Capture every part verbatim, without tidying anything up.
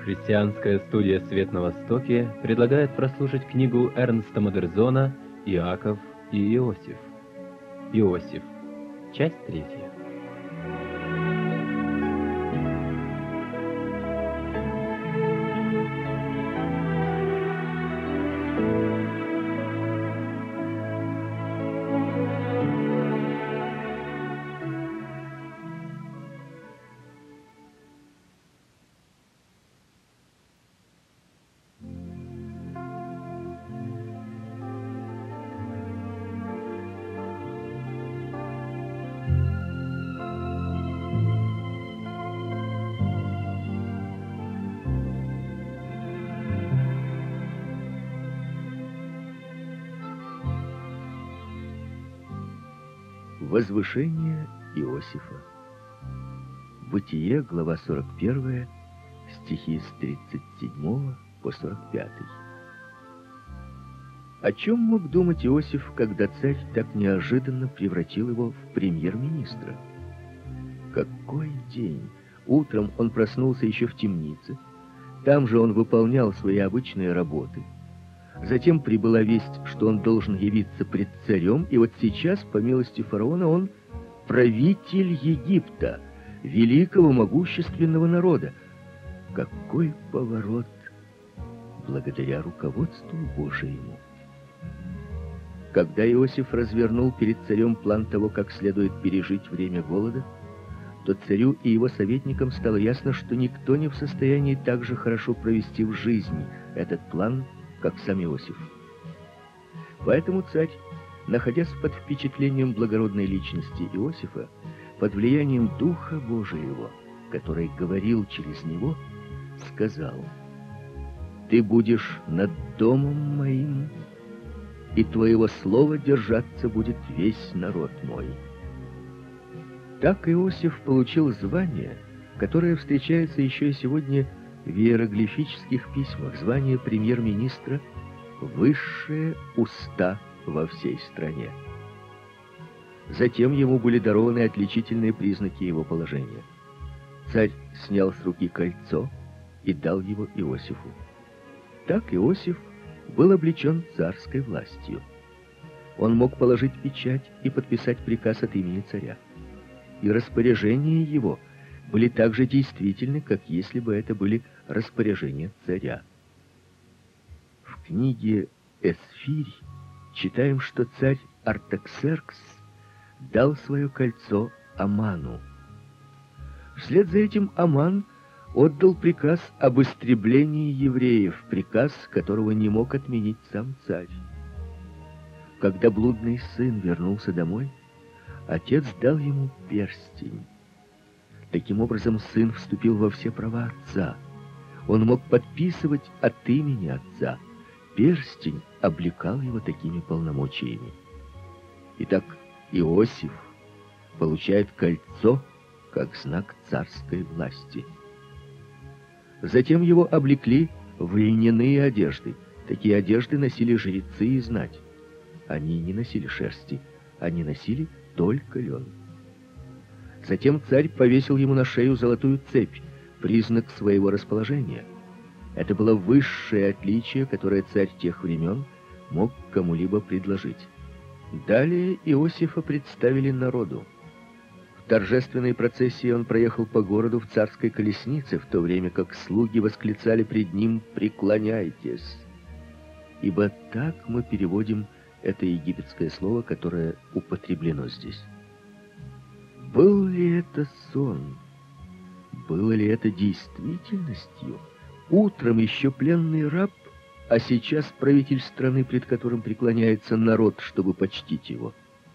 Христианская студия «Свет на Востоке» предлагает прослушать книгу Эрнста Модерзона «Иаков и Иосиф». Иосиф. Часть третья. Возвышение Иосифа. Бытие, глава сорок первая, стихи с тридцать седьмого по сорок пятый. О чем мог думать Иосиф, когда царь так неожиданно превратил его в премьер-министра? Какой день! Утром он проснулся еще в темнице. Там же он выполнял свои обычные работы. Затем прибыла весть, что он должен явиться пред царем, и вот сейчас, по милости фараона, он правитель Египта, великого могущественного народа. Какой поворот благодаря руководству Божьему! Когда Иосиф развернул перед царем план того, как следует пережить время голода, то царю и его советникам стало ясно, что никто не в состоянии так же хорошо провести в жизни этот план, как сам Иосиф. Поэтому царь, находясь под впечатлением благородной личности Иосифа, под влиянием Духа Божьего, который говорил через него, сказал: «Ты будешь над домом моим, и твоего слова держаться будет весь народ мой». Так Иосиф получил звание, которое встречается еще и сегодня в иероглифических письмах, звание премьер-министра, высшие уста во всей стране. Затем ему были дарованы отличительные признаки его положения. Царь снял с руки кольцо и дал его Иосифу. Так Иосиф был облечен царской властью. Он мог положить печать и подписать приказ от имени царя. И распоряжения его были так же действительны, как если бы это были распоряжения царя. В книге «Эсфирь» читаем, что царь Артаксеркс дал свое кольцо Аману. Вслед за этим Аман отдал приказ об истреблении евреев, приказ, которого не мог отменить сам царь. Когда блудный сын вернулся домой, отец дал ему перстень. Таким образом, сын вступил во все права отца. Он мог подписывать от имени отца. Перстень облекал его такими полномочиями. Итак, Иосиф получает кольцо как знак царской власти. Затем его облекли в льняные одежды. Такие одежды носили жрецы и знать. Они не носили шерсти, они носили только лен. Затем царь повесил ему на шею золотую цепь, признак своего расположения. Это было высшее отличие, которое царь тех времен мог кому-либо предложить. Далее Иосифа представили народу. В торжественной процессии он проехал по городу в царской колеснице, в то время как слуги восклицали пред ним: «Преклоняйтесь!» Ибо так мы переводим это египетское слово, которое употреблено здесь. Был ли это сон? Было ли это действительностью? Утром еще пленный раб, а сейчас правитель страны, пред которым преклоняется народ, чтобы почтить его.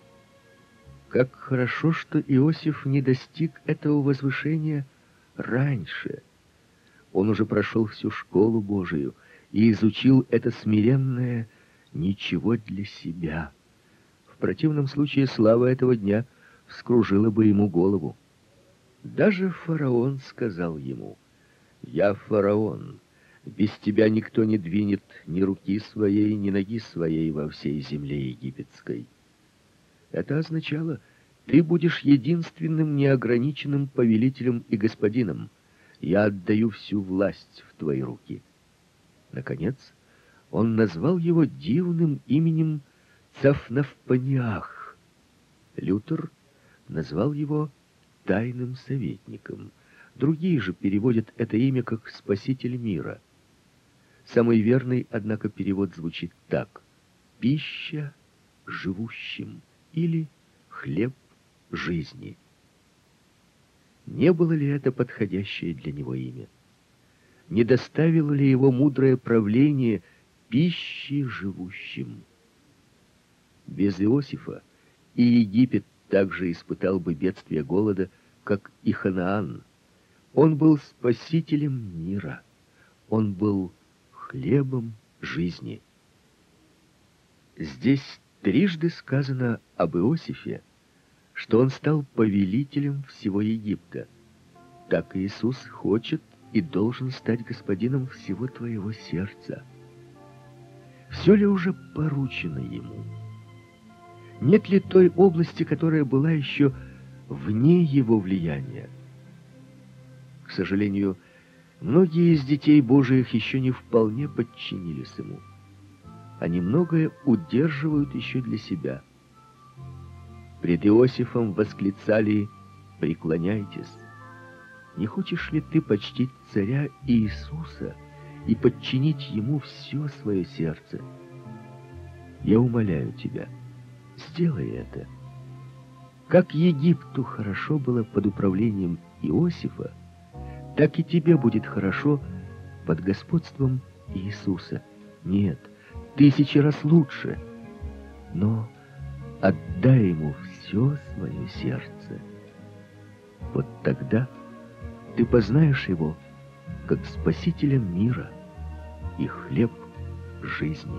Как хорошо, что Иосиф не достиг этого возвышения раньше. Он уже прошел всю школу Божию и изучил это смиренное «ничего для себя». В противном случае слава этого дня вскружила бы ему голову. Даже фараон сказал ему: «Я фараон, без тебя никто не двинет ни руки своей, ни ноги своей во всей земле египетской». Это означало: ты будешь единственным неограниченным повелителем и господином. Я отдаю всю власть в твои руки». Наконец, он назвал его дивным именем Цафнафпаниах. Лютер назвал его тайным советником. Другие же переводят это имя как «спаситель мира». Самый верный, однако, перевод звучит так: «пища живущим» или «хлеб жизни». Не было ли это подходящее для него имя? Не доставило ли его мудрое правление пищи живущим? Без Иосифа и Египет также испытал бы бедствие голода, как и Ханаан. Он был спасителем мира. Он был хлебом жизни. Здесь трижды сказано об Иосифе, что он стал повелителем всего Египта. Так Иисус хочет и должен стать господином всего твоего сердца. Все ли уже поручено ему? Нет ли той области, которая была еще вне его влияния? К сожалению, многие из детей Божиих еще не вполне подчинились ему. Они многое удерживают еще для себя. Пред Иосифом восклицали: «Преклоняйтесь». Не хочешь ли ты почтить царя Иисуса и подчинить ему все свое сердце? Я умоляю тебя, сделай это. Как Египту хорошо было под управлением Иосифа, так и тебе будет хорошо под господством Иисуса. Нет, тысячи раз лучше, но отдай ему все свое сердце. Вот тогда ты познаешь его как спасителя мира и хлеб жизни.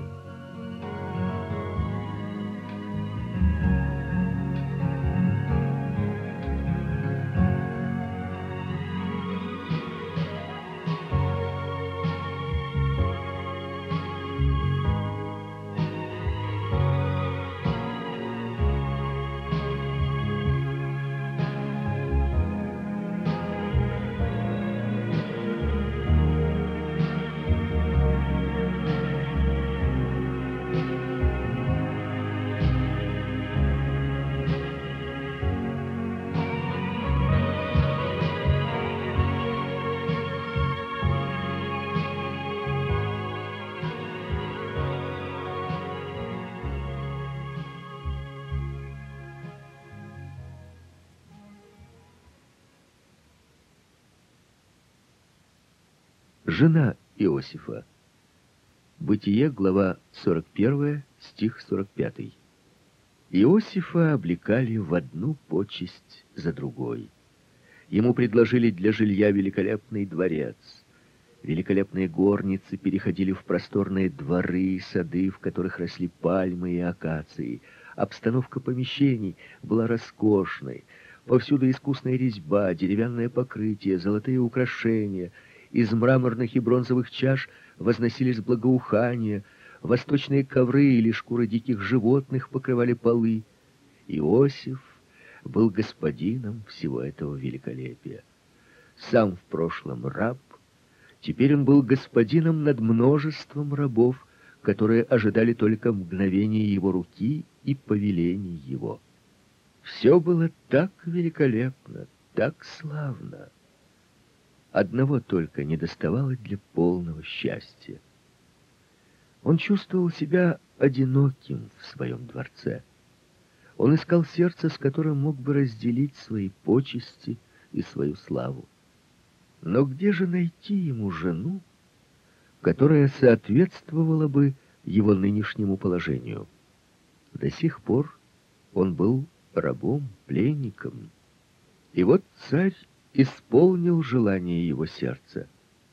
Жена Иосифа. Бытие, глава сорок первая, стих сорок пятый. Иосифа облекали в одну почесть за другой. Ему предложили для жилья великолепный дворец. Великолепные горницы переходили в просторные дворы и сады, в которых росли пальмы и акации. Обстановка помещений была роскошной. Повсюду искусная резьба, деревянное покрытие, золотые украшения. Из мраморных и бронзовых чаш возносились благоухания, восточные ковры или шкуры диких животных покрывали полы. Иосиф был господином всего этого великолепия. Сам в прошлом раб, теперь он был господином над множеством рабов, которые ожидали только мгновения его руки и повелений его. Все было так великолепно, так славно. Одного только недоставало для полного счастья. Он чувствовал себя одиноким в своем дворце. Он искал сердце, с которым мог бы разделить свои почести и свою славу. Но где же найти ему жену, которая соответствовала бы его нынешнему положению? До сих пор он был рабом, пленником. И вот царь исполнил желание его сердца.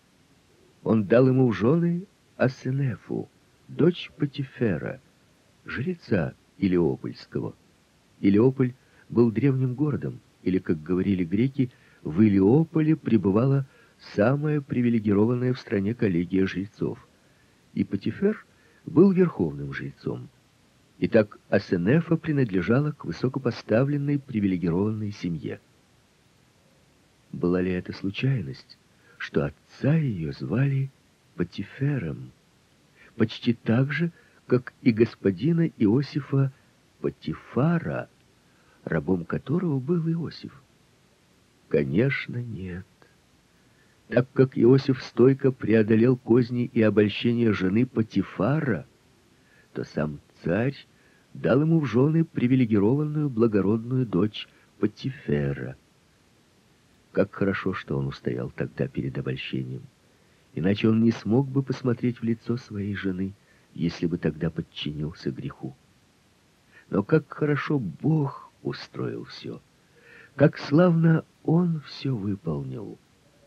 Он дал ему в жены Асенефу, дочь Потифера, жреца Илиопольского. Илиополь был древним городом, или, как говорили греки, в Илиополе пребывала самая привилегированная в стране коллегия жрецов. И Потифер был верховным жрецом. Итак, Асенефа принадлежала к высокопоставленной привилегированной семье. Была ли это случайность? что отца ее звали Потифером, почти так же, как и господина Иосифа Потифара, рабом которого был Иосиф? Конечно, нет. Так как Иосиф стойко преодолел козни и обольщения жены Потифара, то сам царь дал ему в жены привилегированную благородную дочь Потифера. Как хорошо, что он устоял тогда перед обольщением. Иначе он не смог бы посмотреть в лицо своей жены, если бы тогда подчинился греху. Но как хорошо Бог устроил все, как славно Он все выполнил.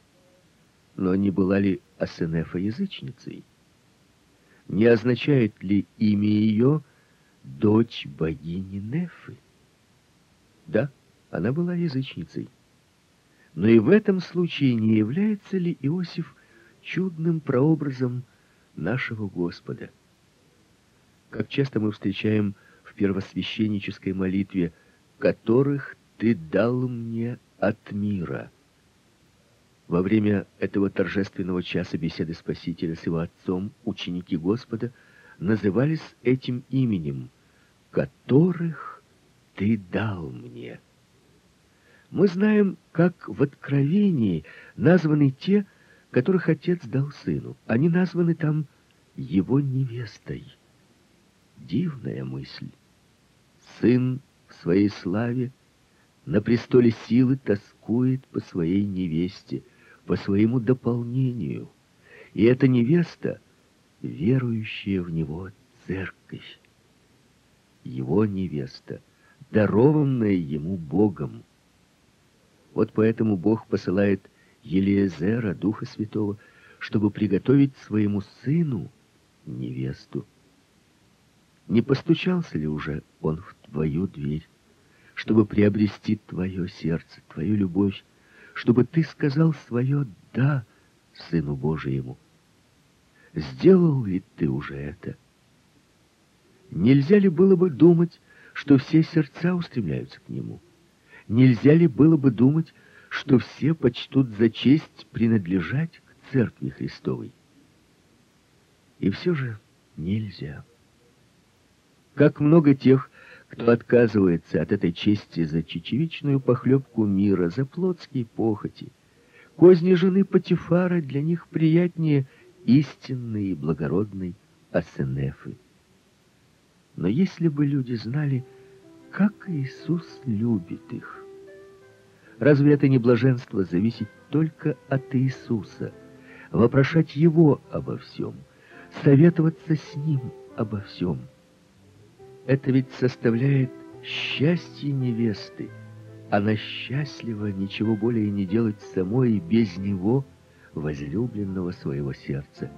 Но не была ли Асенефа язычницей? Не означает ли имя ее дочь богини Нефы? Да, она была язычницей. Но и в этом случае не является ли Иосиф чудным прообразом нашего Господа? Как часто мы встречаем в первосвященнической молитве «которых Ты дал мне от мира». Во время этого торжественного часа беседы Спасителя с его отцом ученики Господа назывались этим именем «которых Ты дал мне». Мы знаем, как в Откровении названы те, которых Отец дал Сыну. Они названы там Его невестой. Дивная мысль. Сын в своей славе на престоле силы тоскует по своей невесте, по своему дополнению. И эта невеста, верующая в Него церковь. Его невеста, дарованная Ему Богом. Вот поэтому Бог посылает Елиезера, Духа Святого, чтобы приготовить своему сыну невесту. Не постучался ли уже он в твою дверь, чтобы приобрести твое сердце, твою любовь, чтобы ты сказал свое «да» Сыну Божьему? Сделал ли ты уже это? Нельзя ли было бы думать, что все сердца устремляются к Нему? Нельзя ли было бы думать, что все почтут за честь принадлежать к Церкви Христовой? И все же нельзя. Как много тех, кто отказывается от этой чести за чечевичную похлебку мира, за плотские похоти. Козни жены Потифара для них приятнее истинной и благородной Асенефы. Но если бы люди знали, как Иисус любит их, разве это не блаженство зависеть только от Иисуса, вопрошать Его обо всем, советоваться с Ним обо всем? Это ведь составляет счастье невесты. Она счастлива ничего более не делать самой и без Него, возлюбленного своего сердца.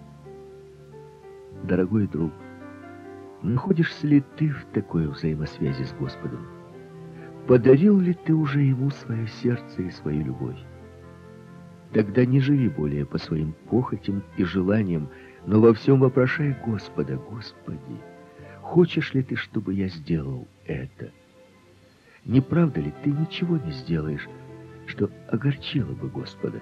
Дорогой друг, находишься ли ты в такой взаимосвязи с Господом? Подарил ли ты уже Ему свое сердце и свою любовь? Тогда не живи более по своим похотям и желаниям, но во всем вопрошай Господа: Господи, хочешь ли ты, чтобы я сделал это? Не правда ли, ты ничего не сделаешь, что огорчило бы Господа?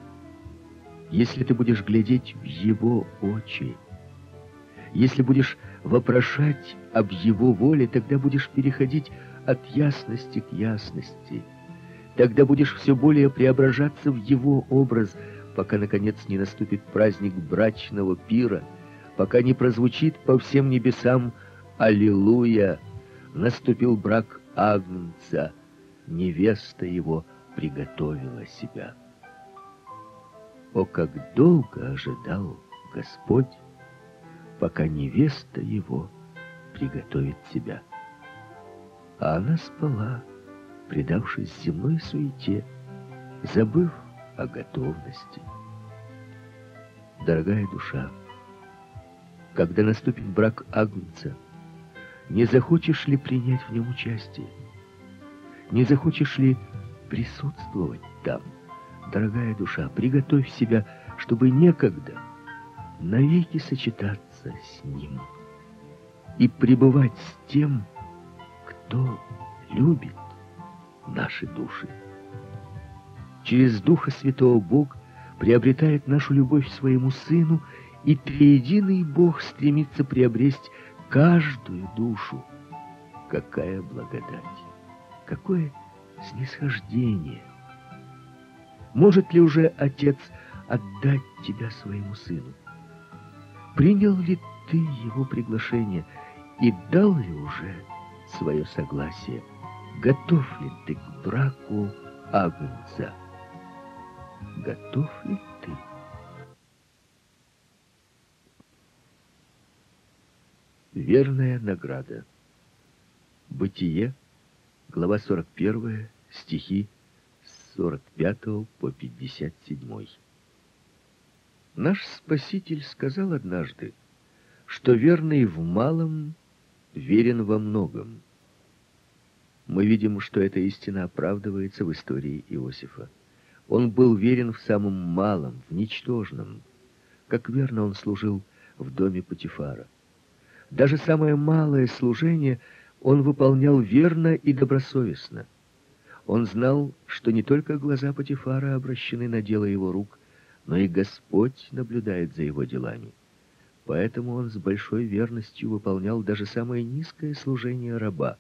Если ты будешь глядеть в Его очи, если будешь вопрошать об Его воле, тогда будешь переходить от ясности к ясности. Тогда будешь все более преображаться в Его образ, пока, наконец, не наступит праздник брачного пира, пока не прозвучит по всем небесам «Аллилуйя!» Наступил брак Агнца, невеста Его приготовила себя. О, как долго ожидал Господь, пока невеста Его приготовит себя. А она спала, предавшись земной суете, забыв о готовности. Дорогая душа, когда наступит брак Агнца, не захочешь ли принять в нем участие? Не захочешь ли присутствовать там? Дорогая душа, приготовь себя, чтобы некогда навеки сочетаться с Ним и пребывать с тем, кто любит наши души. Через Духа Святого Бог приобретает нашу любовь к своему Сыну, и триединый Бог стремится приобрести каждую душу. Какая благодать! Какое снисхождение! Может ли уже Отец отдать тебя своему Сыну? Принял ли ты его приглашение и дал ли уже свое согласие? Готов ли ты к браку Агнца? Готов ли ты? Верная награда. Бытие, глава сорок первая, стихи с сорок пятого по пятьдесят седьмой. Наш Спаситель сказал однажды, что верный в малом верен во многом. Мы видим, что эта истина оправдывается в истории Иосифа. Он был верен в самом малом, в ничтожном, как верно он служил в доме Потифара. Даже самое малое служение он выполнял верно и добросовестно. Он знал, что не только глаза Потифара обращены на дело его рук, но и Господь наблюдает за его делами. Поэтому он с большой верностью выполнял даже самое низкое служение раба.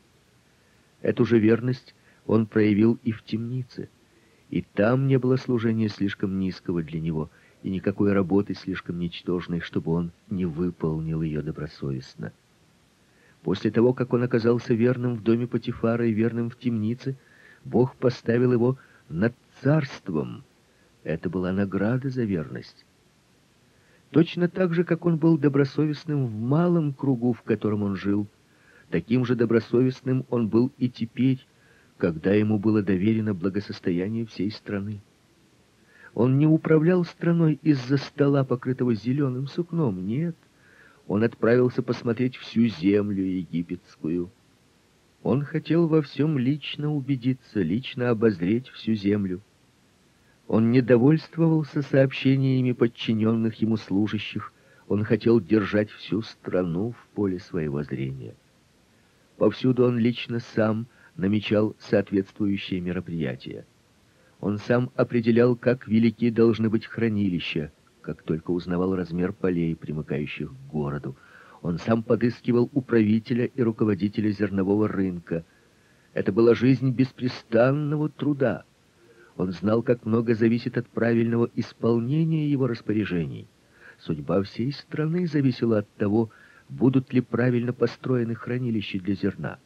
Эту же верность он проявил и в темнице. И там не было служения слишком низкого для него, и никакой работы слишком ничтожной, чтобы он не выполнил ее добросовестно. После того, как он оказался верным в доме Потифара и верным в темнице, Бог поставил его над царством. Это была награда за верность. Точно так же, как он был добросовестным в малом кругу, в котором он жил, таким же добросовестным он был и теперь, когда ему было доверено благосостояние всей страны. Он не управлял страной из-за стола, покрытого зеленым сукном, нет. Он отправился посмотреть всю землю египетскую. Он хотел во всем лично убедиться, лично обозреть всю землю. Он не довольствовался сообщениями подчиненных ему служащих, он хотел держать всю страну в поле своего зрения. Повсюду он лично сам намечал соответствующие мероприятия. Он сам определял, как велики должны быть хранилища, как только узнавал размер полей, примыкающих к городу. Он сам подыскивал управителя и руководителя зернового рынка. Это была жизнь беспрестанного труда. Он знал, как много зависит от правильного исполнения его распоряжений. Судьба всей страны зависела от того, будут ли правильно построены хранилища для зерна.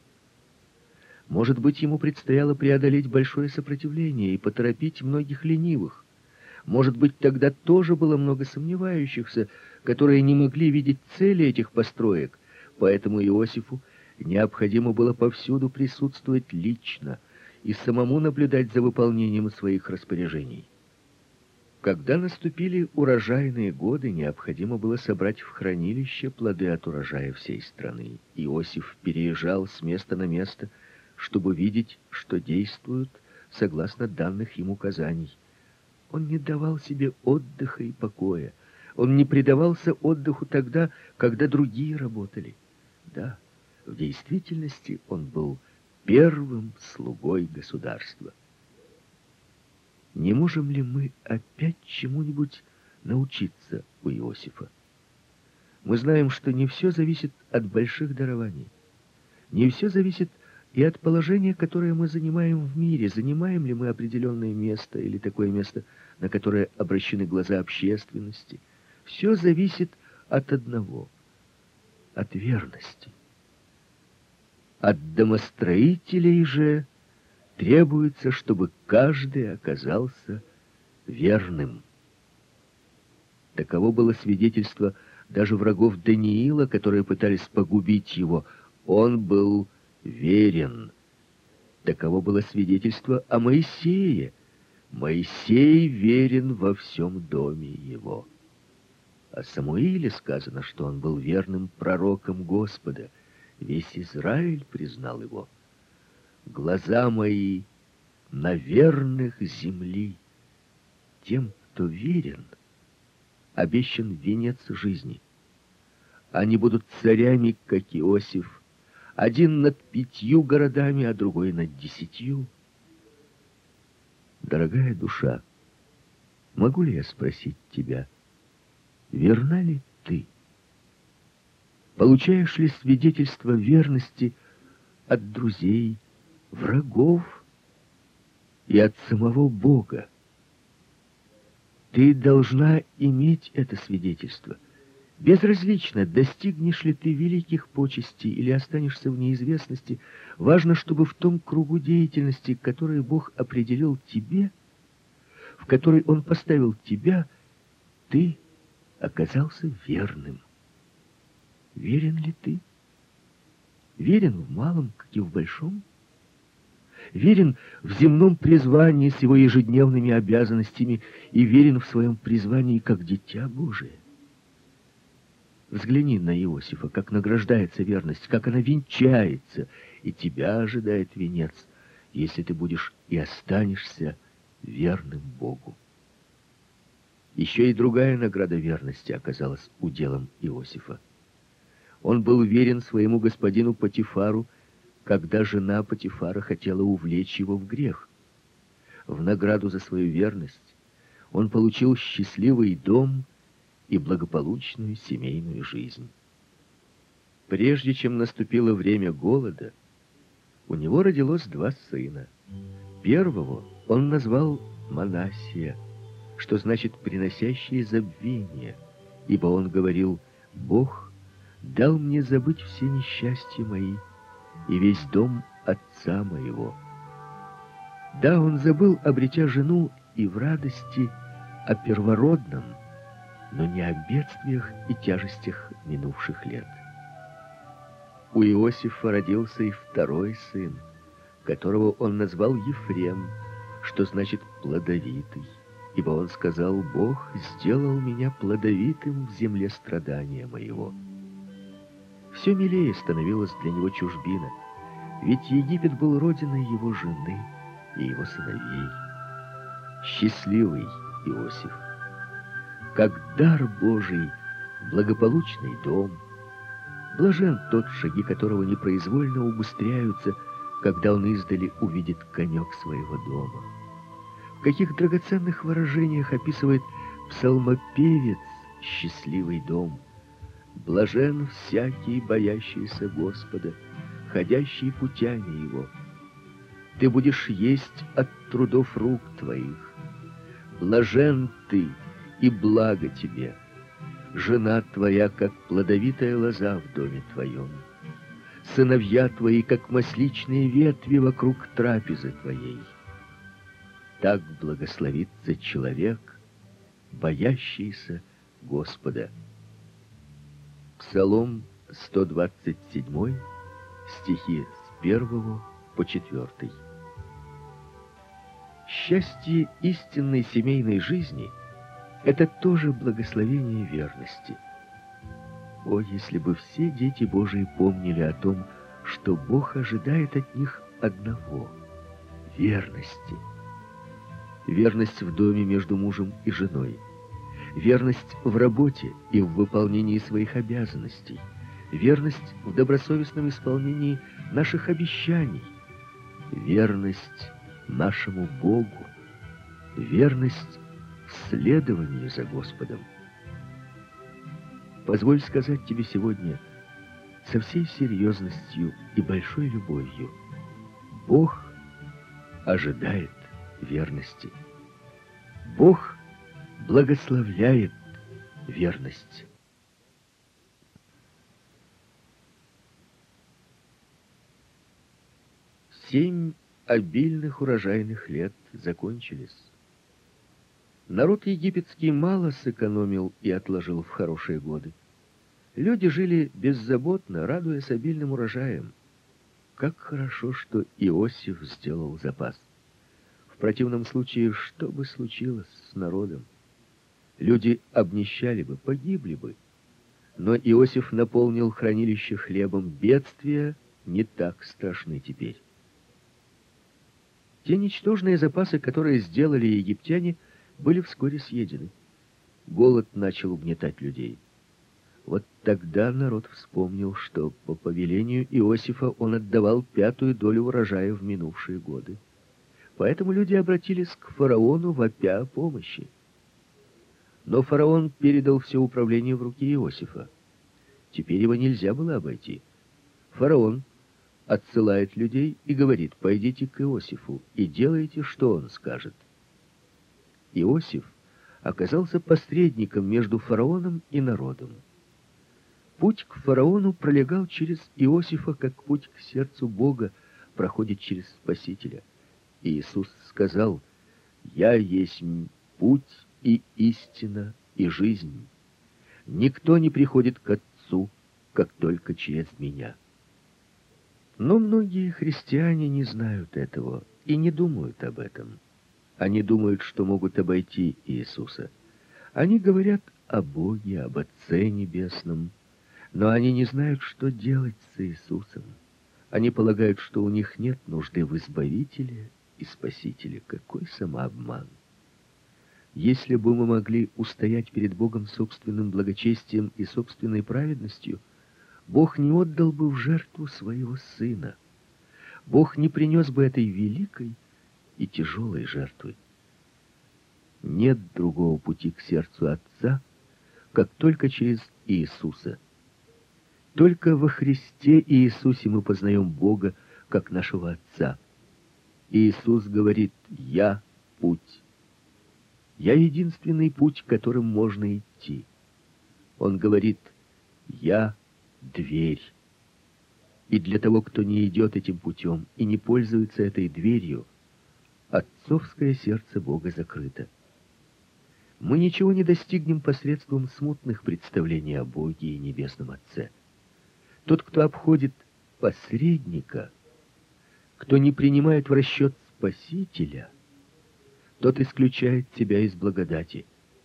Может быть, ему предстояло преодолеть большое сопротивление и поторопить многих ленивых. Может быть, тогда тоже было много сомневающихся, которые не могли видеть цели этих построек, поэтому Иосифу необходимо было повсюду присутствовать лично и самому наблюдать за выполнением своих распоряжений. Когда наступили урожайные годы, необходимо было собрать в хранилище плоды от урожая всей страны. Иосиф переезжал с места на место, чтобы видеть, что действуют согласно данных ему указаний. Он не давал себе отдыха и покоя. Он не предавался отдыху тогда, когда другие работали. Да, в действительности он был первым слугой государства. Не можем ли мы опять чему-нибудь научиться у Иосифа? Мы знаем, что не все зависит от больших дарований. Не все зависит и от положения, которое мы занимаем в мире. Занимаем ли мы определенное место или такое место, на которое обращены глаза общественности. Все зависит от одного — от верности. От домостроителей же требуется, чтобы каждый оказался верным. Таково было свидетельство даже врагов Даниила, которые пытались погубить его. Он был верен. Таково было свидетельство о Моисее. Моисей верен во всем доме его. О Самуиле сказано, что он был верным пророком Господа. Весь Израиль признал его. Глаза мои на верных земли. Тем, кто верен, обещан венец жизни. Они будут царями, как Иосиф, один над пятью городами, а другой над десятью. Дорогая душа, могу ли я спросить тебя, верна ли ты? Получаешь ли свидетельство верности от друзей, врагов и от самого Бога? Ты должна иметь это свидетельство. Безразлично, достигнешь ли ты великих почестей или останешься в неизвестности, важно, чтобы в том кругу деятельности, который Бог определил тебе, в который Он поставил тебя, ты оказался верным. Верен ли ты? Верен в малом, как и в большом? Верен в земном призвании с его ежедневными обязанностями и верен в своем призвании как дитя Божие? Взгляни на Иосифа, как награждается верность, как она венчается, и тебя ожидает венец, если ты будешь и останешься верным Богу. Еще и другая награда верности оказалась уделом Иосифа. Он был верен своему господину Потифару, когда жена Потифара хотела увлечь его в грех. В награду за свою верность он получил счастливый дом и благополучную семейную жизнь. Прежде чем наступило время голода, у него родилось два сына. Первого он назвал Манассия, что значит «приносящий забвение», ибо он говорил: «Бог дал мне забыть все несчастья мои и весь дом отца моего». Да, он забыл, обретя жену, и в радости о первородном, но не о бедствиях и тяжестях минувших лет. У Иосифа родился и второй сын, которого он назвал Ефрем, что значит «плодовитый», ибо он сказал: «Бог сделал меня плодовитым в земле страдания моего». Все милее становилась для него чужбина, ведь Египет был родиной его жены и его сыновей. Счастливый Иосиф, как дар Божий, благополучный дом. Блажен тот, шаги которого непроизвольно убыстряются, когда он издали увидит конек своего дома. В каких драгоценных выражениях описывает псалмопевец счастливый дом. Блажен всякий, боящийся Господа, ходящий путями Его. Ты будешь есть от трудов рук твоих. Блажен ты, и благо тебе. Жена твоя, как плодовитая лоза в доме твоем. Сыновья твои, как масличные ветви вокруг трапезы твоей. Так благословится человек, боящийся Господа. Псалом сто двадцать семь, стихи с первого по четвертый. Счастье истинной семейной жизни — это тоже благословение верности. О, если бы все дети Божии помнили о том, что Бог ожидает от них одного — верности. Верность в доме между мужем и женой. Верность в работе и в выполнении своих обязанностей. Верность в добросовестном исполнении наших обещаний. Верность нашему Богу. Верность в следовании за Господом. Позволь сказать тебе сегодня со всей серьезностью и большой любовью: Бог ожидает верности. Бог благословляет верность. Семь обильных урожайных лет закончились. Народ египетский мало сэкономил и отложил в хорошие годы. Люди жили беззаботно, радуясь обильным урожаем. Как хорошо, что Иосиф сделал запас. В противном случае, что бы случилось с народом? Люди обнищали бы, погибли бы. Но Иосиф наполнил хранилище хлебом. Бедствия не так страшны теперь. Те ничтожные запасы, которые сделали египтяне, были вскоре съедены. Голод начал угнетать людей. Вот тогда народ вспомнил, что по повелению Иосифа он отдавал пятую долю урожая в минувшие годы. Поэтому люди обратились к фараону, вопя о помощи. Но фараон передал все управление в руки Иосифа. Теперь его нельзя было обойти. Фараон отсылает людей и говорит: пойдите к Иосифу и делайте, что он скажет. Иосиф оказался посредником между фараоном и народом. Путь к фараону пролегал через Иосифа, как путь к сердцу Бога проходит через Спасителя. И Иисус сказал: «Я есть путь и истина и жизнь. Никто не приходит к Отцу, как только через меня». Но многие христиане не знают этого и не думают об этом. Они думают, что могут обойти Иисуса. Они говорят о Боге, об Отце Небесном, но они не знают, что делать с Иисусом. Они полагают, что у них нет нужды в Избавителе и Спасителе. Какой самообман! Если бы мы могли устоять перед Богом собственным благочестием и собственной праведностью, Бог не отдал бы в жертву своего Сына. Бог не принес бы этой великой и тяжелой жертвы. Нет другого пути к сердцу Отца, как только через Иисуса. Только во Христе Иисусе мы познаем Бога, как нашего Отца. Иисус говорит: «Я путь». Я единственный путь, которым можно идти. Он говорит: «Я дверь». И для того, кто не идет этим путем и не пользуется этой дверью, отцовское сердце Бога закрыто. Мы ничего не достигнем посредством смутных представлений о Боге и Небесном Отце. Тот, кто обходит посредника, кто не принимает в расчет Спасителя, тот исключает себя из благодати.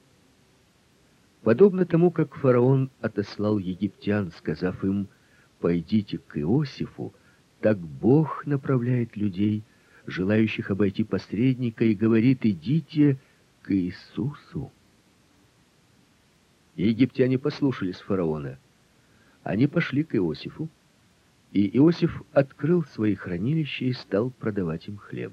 Подобно тому, как фараон отослал египтян, сказав им: «Пойдите к Иосифу», так Бог направляет людей, желающих обойти посредника, и говорит: «Идите к Иисусу». Египтяне послушались фараона. Они пошли к Иосифу, и Иосиф открыл свои хранилища и стал продавать им хлеб.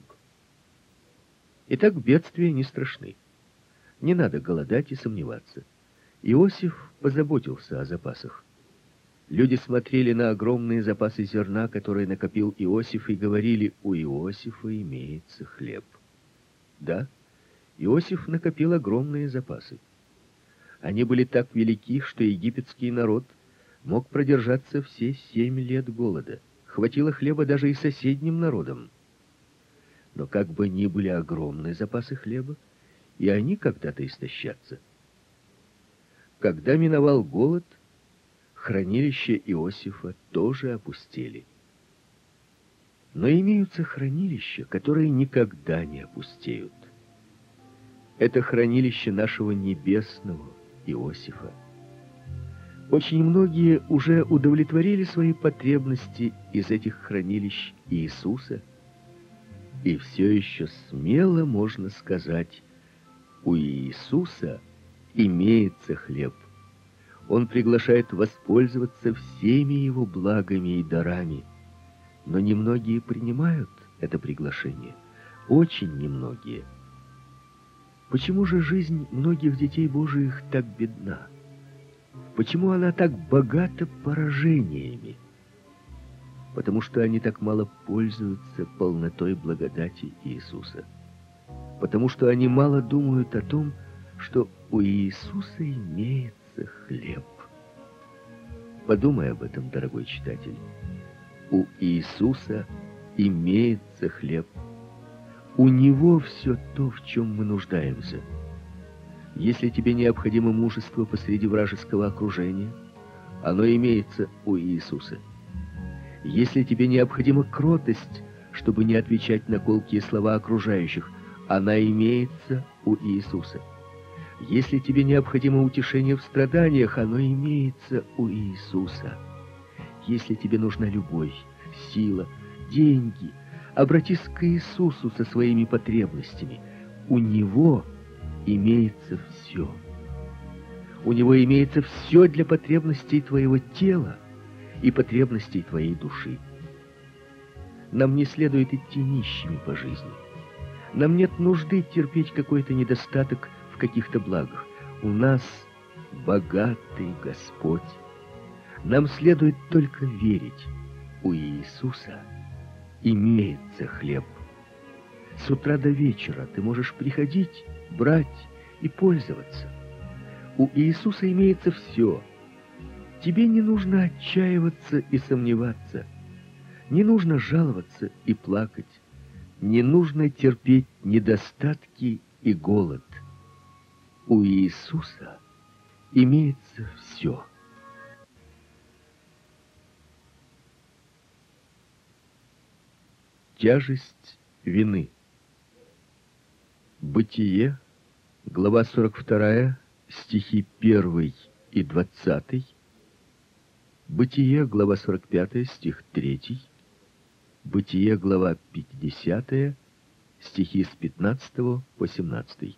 Итак, бедствия не страшны. Не надо голодать и сомневаться. Иосиф позаботился о запасах. Люди смотрели на огромные запасы зерна, которые накопил Иосиф, и говорили: «У Иосифа имеется хлеб». Да, Иосиф накопил огромные запасы. Они были так велики, что египетский народ мог продержаться все семь лет голода. Хватило хлеба даже и соседним народам. Но как бы ни были огромные запасы хлеба, и они когда-то истощатся. Когда миновал голод, хранилища Иосифа тоже опустели. Но имеются хранилища, которые никогда не опустеют. Это хранилище нашего небесного Иосифа. Очень многие уже удовлетворили свои потребности из этих хранилищ Иисуса, и все еще смело можно сказать: у Иисуса имеется хлеб. Он приглашает воспользоваться всеми его благами и дарами. Но немногие принимают это приглашение. Очень немногие. Почему же жизнь многих детей Божиих так бедна? Почему она так богата поражениями? Потому что они так мало пользуются полнотой благодати Иисуса. Потому что они мало думают о том, что у Иисуса имеется хлеб. Подумай об этом, дорогой читатель. У Иисуса имеется хлеб. У Него все то, в чем мы нуждаемся. Если тебе необходимо мужество посреди вражеского окружения, оно имеется у Иисуса. Если тебе необходима кротость, чтобы не отвечать на колкие слова окружающих, она имеется у Иисуса. Если тебе необходимо утешение в страданиях, оно имеется у Иисуса. Если тебе нужна любовь, сила, деньги, обратись к Иисусу со своими потребностями. У Него имеется все. У Него имеется все для потребностей твоего тела и потребностей твоей души. Нам не следует идти нищими по жизни. Нам нет нужды терпеть какой-то недостаток в каких-то благах. у нас богатый Господь. Нам следует только верить. У Иисуса имеется хлеб. С утра до вечера ты можешь приходить, брать и пользоваться. У Иисуса имеется все. Тебе не нужно отчаиваться и сомневаться. Не нужно жаловаться и плакать. Не нужно терпеть недостатки и голод. У Иисуса имеется все. Тяжесть вины. Бытие, глава сорок вторая, стихи первый и двадцатый. Бытие, глава сорок пятая, стих третий. Бытие, глава пятидесятая, стихи с пятнадцатого по семнадцатый.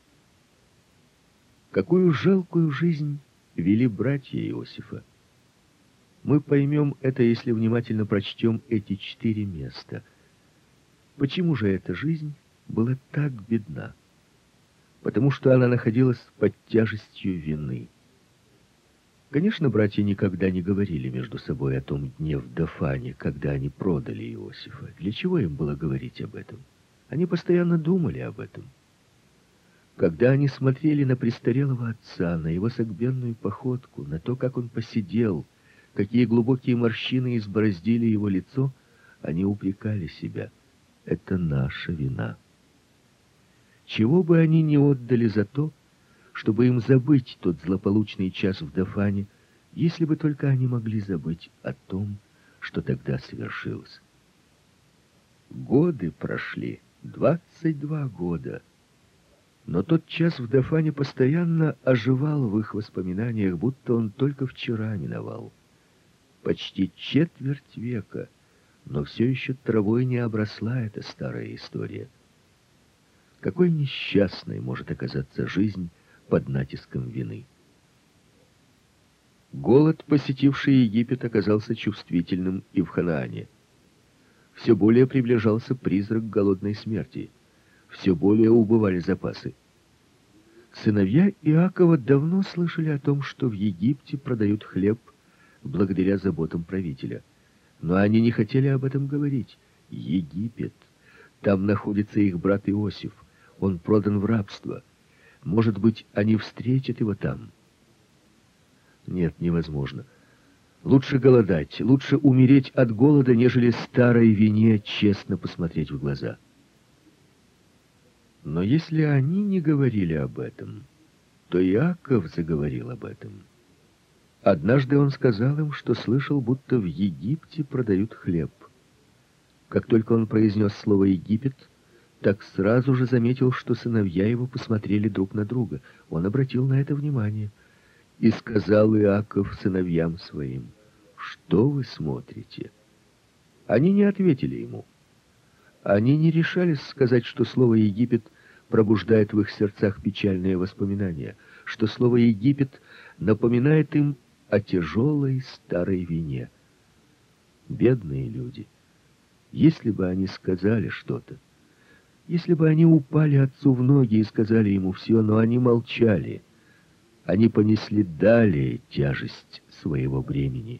Какую жалкую жизнь вели братья Иосифа. Мы поймем это, если внимательно прочтем эти четыре места. Почему же эта жизнь была так бедна? Потому что она находилась под тяжестью вины. Конечно, братья никогда не говорили между собой о том дне в Дофане, когда они продали Иосифа. Для чего им было говорить об этом? Они постоянно думали об этом. Когда они смотрели на престарелого отца, на его согбенную походку, на то, как он посидел, какие глубокие морщины избороздили его лицо, они упрекали себя. Это наша вина. Чего бы они не отдали за то, чтобы им забыть тот злополучный час в Дофане, если бы только они могли забыть о том, что тогда совершилось. Годы прошли, двадцать два года, но тот час в Дофане постоянно оживал в их воспоминаниях, будто он только вчера миновал. Почти четверть века, но все еще травой не обросла эта старая история. Какой несчастной может оказаться жизнь под натиском вины. Голод, посетивший Египет, оказался чувствительным и в Ханаане. Все более приближался призрак голодной смерти. Все более убывали запасы. Сыновья Иакова давно слышали о том, что в Египте продают хлеб благодаря заботам правителя. Но они не хотели об этом говорить. Египет. Там находится их брат Иосиф. Он продан в рабство. Может быть, они встретят его там? Нет, невозможно. Лучше голодать, лучше умереть от голода, нежели старой вине честно посмотреть в глаза. Но если они не говорили об этом, то Иаков заговорил об этом. Однажды он сказал им, что слышал, будто в Египте продают хлеб. Как только он произнес слово «Египет», так сразу же заметил, что сыновья его посмотрели друг на друга. Он обратил на это внимание. И сказал Иаков сыновьям своим: «Что вы смотрите?» Они не ответили ему. Они не решались сказать, что слово «Египет» пробуждает в их сердцах печальные воспоминания, что слово «Египет» напоминает им о тяжелой старой вине. Бедные люди! Если бы они сказали что-то, если бы они упали отцу в ноги и сказали ему все, но они молчали, они понесли далее тяжесть своего бремени.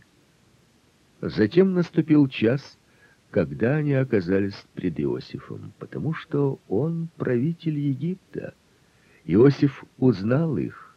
Затем наступил час, когда они оказались пред Иосифом, потому что он правитель Египта. Иосиф узнал их.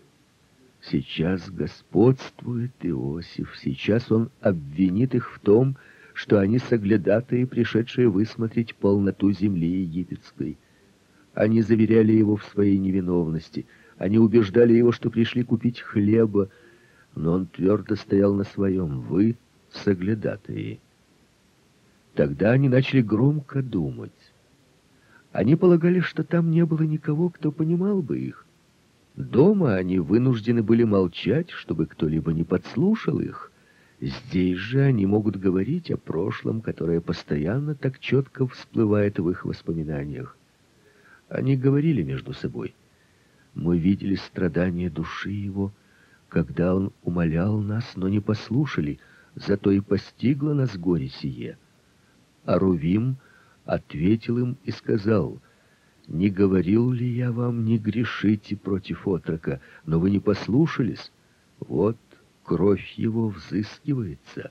Сейчас господствует Иосиф, сейчас он обвинит их в том, что они соглядатые, пришедшие высмотреть полноту земли египетской. Они заверяли его в своей невиновности, они убеждали его, что пришли купить хлеба, но он твердо стоял на своем: «Вы соглядатые». Тогда они начали громко думать. Они полагали, что там не было никого, кто понимал бы их. Дома они вынуждены были молчать, чтобы кто-либо не подслушал их. Здесь же они могут говорить о прошлом, которое постоянно так четко всплывает в их воспоминаниях. Они говорили между собой: «Мы видели страдания души его, когда он умолял нас, но не послушали, зато и постигло нас горе сие». А Рувим ответил им и сказал: Не говорил ли я вам, не грешите против отрока, но вы не послушались? Вот кровь его взыскивается.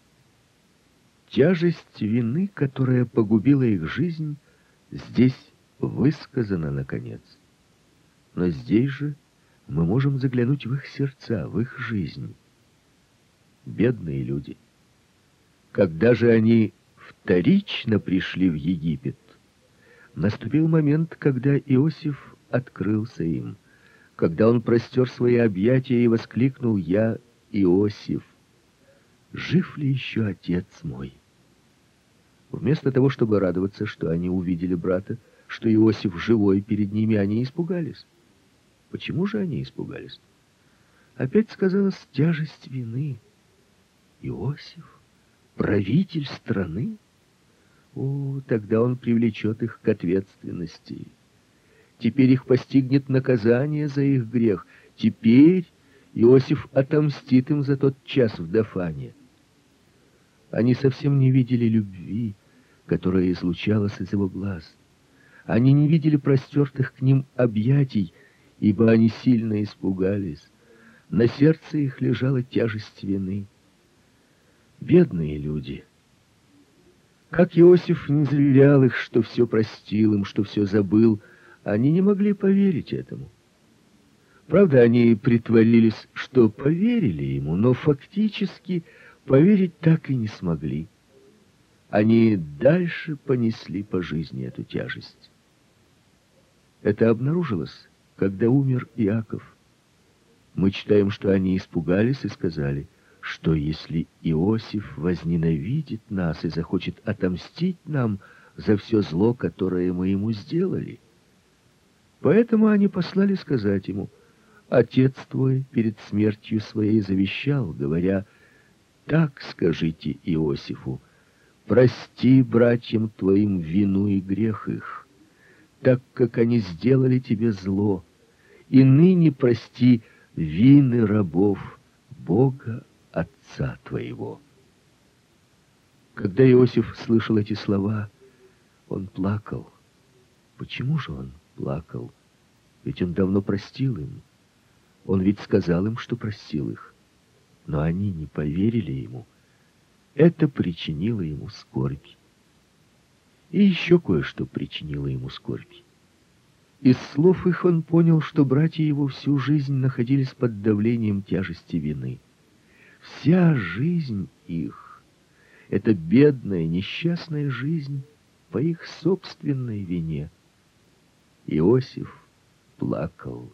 Тяжесть вины, которая погубила их жизнь, здесь высказана, наконец. Но здесь же мы можем заглянуть в их сердца, в их жизнь. Бедные люди. Когда же они вторично пришли в Египет, наступил момент, когда Иосиф открылся им, когда он простер свои объятия и воскликнул: «Я Иосиф, жив ли еще отец мой?» Вместо того, чтобы радоваться, что они увидели брата, что Иосиф живой перед ними, они испугались. Почему же они испугались? Опять сказалась тяжесть вины. Иосиф, правитель страны? О, тогда он привлечет их к ответственности. Теперь их постигнет наказание за их грех. Теперь Иосиф отомстит им за тот час в Дофане. Они совсем не видели любви, которая излучалась из его глаз. Они не видели простертых к ним объятий, ибо они сильно испугались. На сердце их лежала тяжесть вины. Бедные люди! Как Иосиф не заверял их, что все простил им, что все забыл, они не могли поверить этому. Правда, они притворились, что поверили ему, но фактически поверить так и не смогли. Они дальше понесли по жизни эту тяжесть. Это обнаружилось, когда умер Иаков. Мы читаем, что они испугались и сказали: что если Иосиф возненавидит нас и захочет отомстить нам за все зло, которое мы ему сделали? Поэтому они послали сказать ему: отец твой перед смертью своей завещал, говоря: так скажите Иосифу, прости братьям твоим вину и грех их, так как они сделали тебе зло, и ныне прости вины рабов Бога Отца твоего. Когда Иосиф слышал эти слова, он плакал. Почему же он плакал? Ведь он давно простил им. Он ведь сказал им, что простил их. Но они не поверили ему. Это причинило ему скорбь. И еще кое-что причинило ему скорбь. Из слов их он понял, что братья его всю жизнь находились под давлением тяжести вины. Вся жизнь их — это бедная, несчастная жизнь по их собственной вине. Иосиф плакал.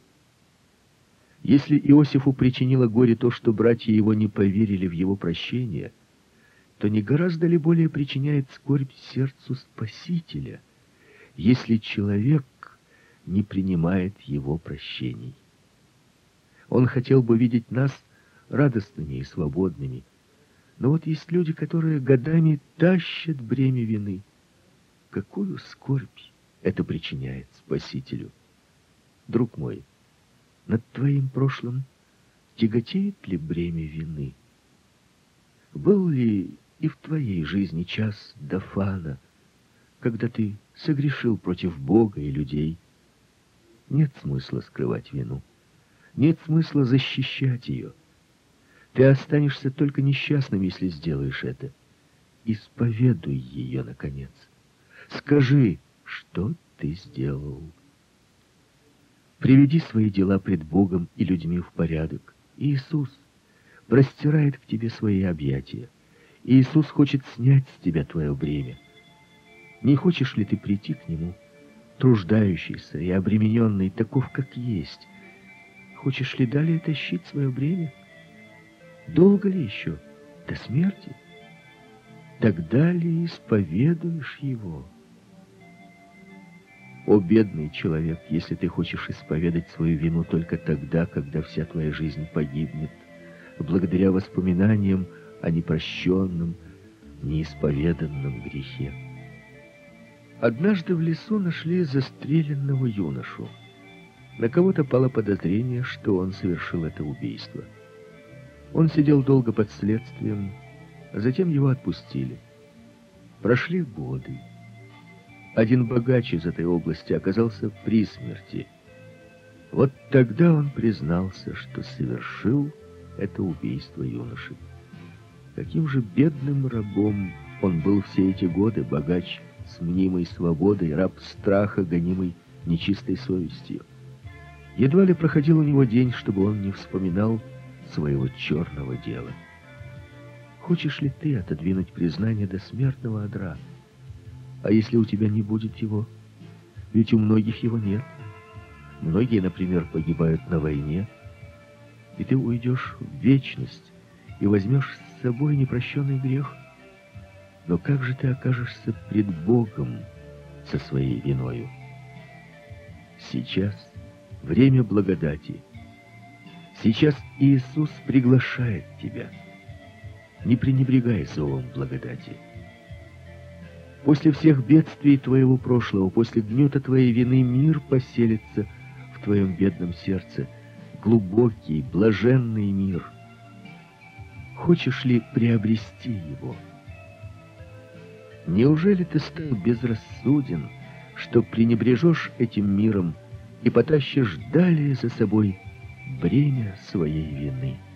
Если Иосифу причинило горе то, что братья его не поверили в его прощение, то не гораздо ли более причиняет скорбь сердцу Спасителя, если человек не принимает его прощений? Он хотел бы видеть нас радостными и свободными. Но вот есть люди, которые годами тащат бремя вины. Какую скорбь это причиняет Спасителю? Друг мой, над твоим прошлым тяготеет ли бремя вины? Был ли и в твоей жизни час Дофана, когда ты согрешил против Бога и людей? Нет смысла скрывать вину. Нет смысла защищать ее. Ты останешься только несчастным, если сделаешь это. Исповедуй ее, наконец. Скажи, что ты сделал. Приведи свои дела пред Богом и людьми в порядок. Иисус простирает к тебе свои объятия. Иисус хочет снять с тебя твое бремя. Не хочешь ли ты прийти к Нему, труждающийся и обремененный, таков, как есть? Хочешь ли далее тащить свое бремя? Долго ли еще? До смерти? Тогда ли исповедуешь его? О, бедный человек, если ты хочешь исповедать свою вину только тогда, когда вся твоя жизнь погибнет, благодаря воспоминаниям о непрощенном, неисповеданном грехе. Однажды в лесу нашли застреленного юношу. На кого-то пало подозрение, что он совершил это убийство. Он сидел долго под следствием, а затем его отпустили. Прошли годы. один богач из этой области оказался при смерти. Вот тогда он признался, что совершил это убийство юноши. Каким же бедным рабом он был все эти годы, богач с мнимой свободой, раб страха, гонимый нечистой совестью. Едва ли проходил у него день, чтобы он не вспоминал своего черного дела. Хочешь ли ты отодвинуть признание до смертного одра? А если у тебя не будет его? Ведь у многих его нет. Многие, например, погибают на войне, и ты уйдешь в вечность и возьмешь с собой непрощенный грех. Но как же ты окажешься пред Богом со своей виною? Сейчас время благодати. Сейчас Иисус приглашает тебя. Не пренебрегай зовом благодати. После всех бедствий твоего прошлого, после гнета твоей вины, мир поселится в твоем бедном сердце. Глубокий, блаженный мир. Хочешь ли приобрести его? Неужели ты стал безрассуден, что пренебрежешь этим миром и потащишь далее за собой бремя своей вины?